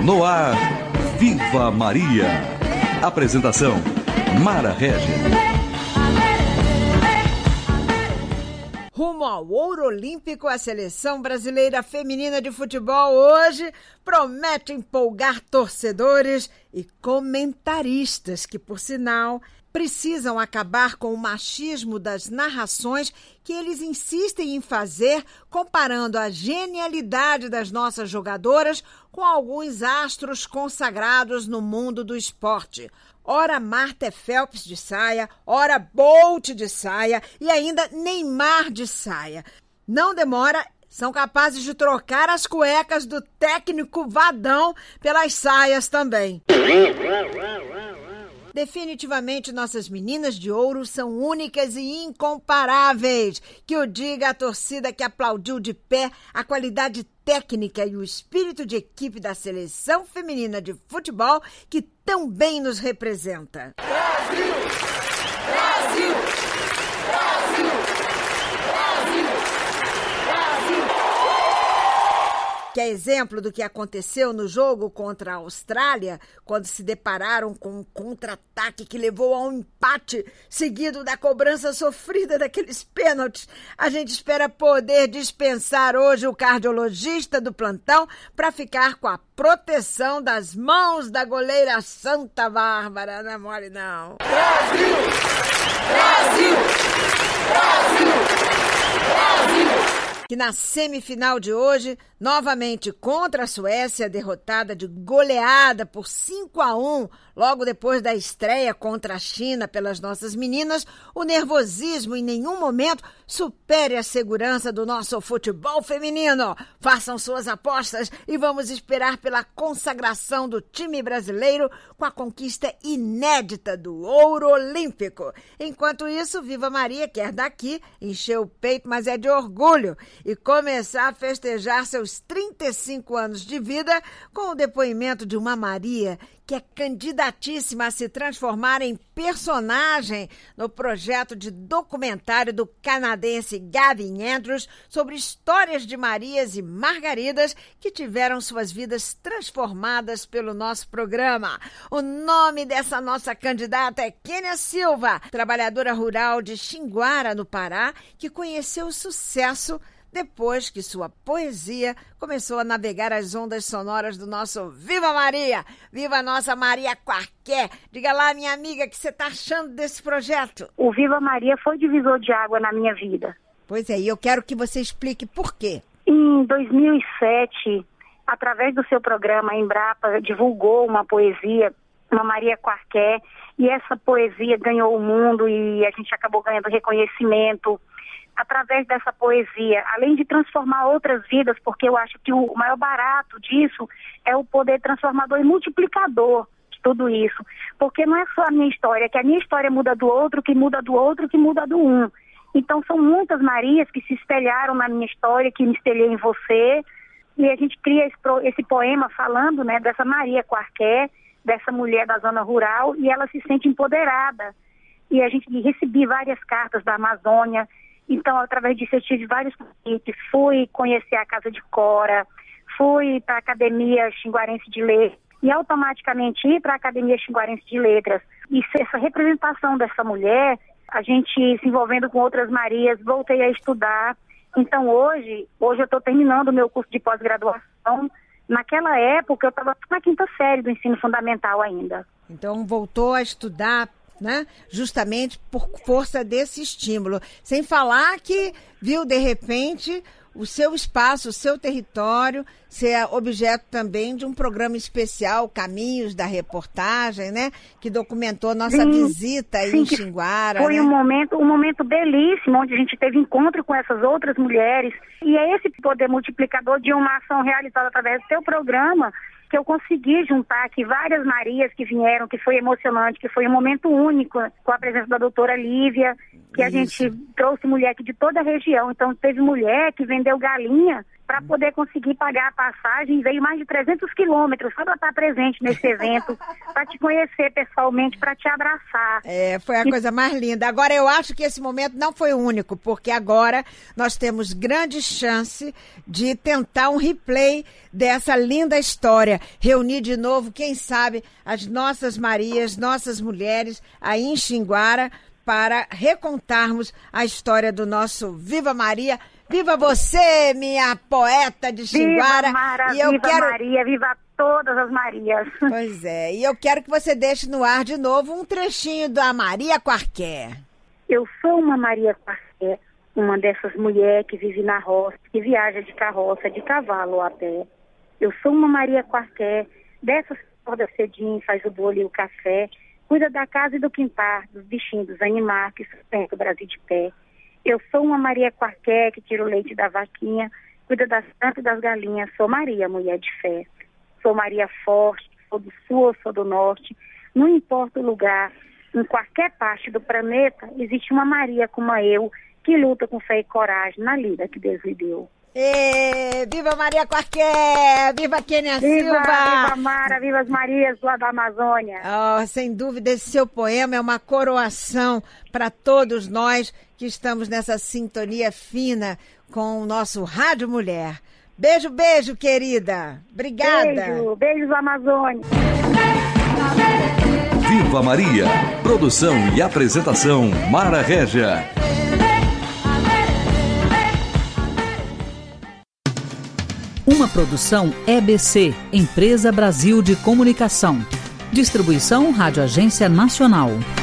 No ar, Viva Maria. Apresentação, Mara Regis. Rumo ao ouro olímpico, a seleção brasileira feminina de futebol hoje promete empolgar torcedores e comentaristas que, por sinal, precisam acabar com o machismo das narrações que eles insistem em fazer, comparando a genialidade das nossas jogadoras com alguns astros consagrados no mundo do esporte. Ora Marta Phelps de saia, ora Bolt de saia e ainda Neymar de saia. Não demora, são capazes de trocar as cuecas do técnico Vadão pelas saias também. Definitivamente, nossas meninas de ouro são únicas e incomparáveis. Que o diga a torcida que aplaudiu de pé a qualidade técnica e o espírito de equipe da seleção feminina de futebol que tão bem nos representa. Brasil! Brasil! Brasil! Brasil! Brasil! Que é exemplo do que aconteceu no jogo contra a Austrália, quando se depararam com um contra-ataque que levou a um empate, seguido da cobrança sofrida daqueles pênaltis. A gente espera poder dispensar hoje o cardiologista do plantão para ficar com a proteção das mãos da goleira Santa Bárbara. Não é mole, não. Brasil! Brasil! Brasil! Brasil! Que na semifinal de hoje, novamente contra a Suécia, derrotada de goleada por 5-1, logo depois da estreia contra a China pelas nossas meninas, o nervosismo em nenhum momento supere a segurança do nosso futebol feminino. Façam suas apostas e vamos esperar pela consagração do time brasileiro com a conquista inédita do ouro olímpico. Enquanto isso, Viva Maria quer daqui encher o peito, mas é de orgulho, e começar a festejar seus 35 anos de vida com o depoimento de uma Maria que é candidatíssima a se transformar em personagem no projeto de documentário do canadense Gavin Andrews sobre histórias de Marias e Margaridas que tiveram suas vidas transformadas pelo nosso programa. O nome dessa nossa candidata é Kênia Silva, trabalhadora rural de Xinguara, no Pará, que conheceu o sucesso depois que sua poesia começou a navegar as ondas sonoras do nosso Viva Maria! Viva a nossa Maria Quarqué! Diga lá, minha amiga, o que você está achando desse projeto? O Viva Maria foi divisor de água na minha vida. Pois é, e eu quero que você explique por quê. Em 2007, através do seu programa, a Embrapa divulgou uma poesia, uma Maria Quarqué, e essa poesia ganhou o mundo e a gente acabou ganhando reconhecimento. Através dessa poesia, além de transformar outras vidas, porque eu acho que o maior barato disso é o poder transformador e multiplicador de tudo isso. Porque não é só a minha história, que a minha história muda do outro, que muda do outro, que muda do um. Então são muitas Marias que se espelharam na minha história, que me espelhei em você, e a gente cria esse poema falando, né, dessa Maria Quarqué, dessa mulher da zona rural, e ela se sente empoderada. E a gente recebi várias cartas da Amazônia. Então, através disso, eu tive vários convites. Fui conhecer a Casa de Cora, fui para a Academia Xinguarense de Letras e automaticamente ir para a Academia Xinguarense de Letras. E essa representação dessa mulher, a gente se envolvendo com outras Marias, voltei a estudar. Então, hoje eu estou terminando o meu curso de pós-graduação. Naquela época, eu estava na 5ª série do ensino fundamental ainda. Então, voltou a estudar, né? Justamente por força desse estímulo. Sem falar que viu, de repente, o seu espaço, o seu território ser objeto também de um programa especial, Caminhos da Reportagem, né? Que documentou nossa visita aí em Xinguara. Foi, né? um momento belíssimo, onde a gente teve encontro com essas outras mulheres. E é esse poder multiplicador de uma ação realizada através do seu programa que eu consegui juntar aqui várias Marias que vieram, que foi emocionante, que foi um momento único, com a presença da doutora Lívia, que a gente trouxe mulher aqui de toda a região. Então teve mulher que vendeu galinha para poder conseguir pagar a passagem. Veio mais de 300 quilômetros só para estar presente nesse evento, para te conhecer pessoalmente, para te abraçar. Foi a coisa mais linda. Agora, eu acho que esse momento não foi o único, porque agora nós temos grande chance de tentar um replay dessa linda história. Reunir de novo, quem sabe, as nossas Marias, nossas mulheres aí em Xinguara, para recontarmos a história do nosso Viva Maria. Viva você, minha poeta de Xinguara! Viva Mara, e eu viva quero... Maria, viva todas as Marias! Pois é, e eu quero que você deixe no ar de novo um trechinho da Maria Quarqué. Eu sou uma Maria Quarqué, uma dessas mulheres que vive na roça, que viaja de carroça, de cavalo ou a pé. Eu sou uma Maria Quarqué, dessas que acorda cedinho, faz o bolo e o café, cuida da casa e do quintal, dos bichinhos, dos animais que sustenta o Brasil de pé. Eu sou uma Maria Quarqué que tira o leite da vaquinha, cuida das plantas e das galinhas. Sou Maria, mulher de fé. Sou Maria forte, sou do sul ou sou do norte. Não importa o lugar, em qualquer parte do planeta, existe uma Maria como eu, que luta com fé e coragem na lida que Deus lhe deu. Viva Maria Quarqué! Viva Kênia Silva! Viva Mara! Viva as Marias lá da Amazônia! Sem dúvida, esse seu poema é uma coroação para todos nós que estamos nessa sintonia fina com o nosso Rádio Mulher. Beijo, beijo, querida! Obrigada! Beijos Amazônia! Viva Maria! Produção e apresentação Mara Régia. Uma produção EBC, Empresa Brasil de Comunicação. Distribuição Rádio Agência Nacional.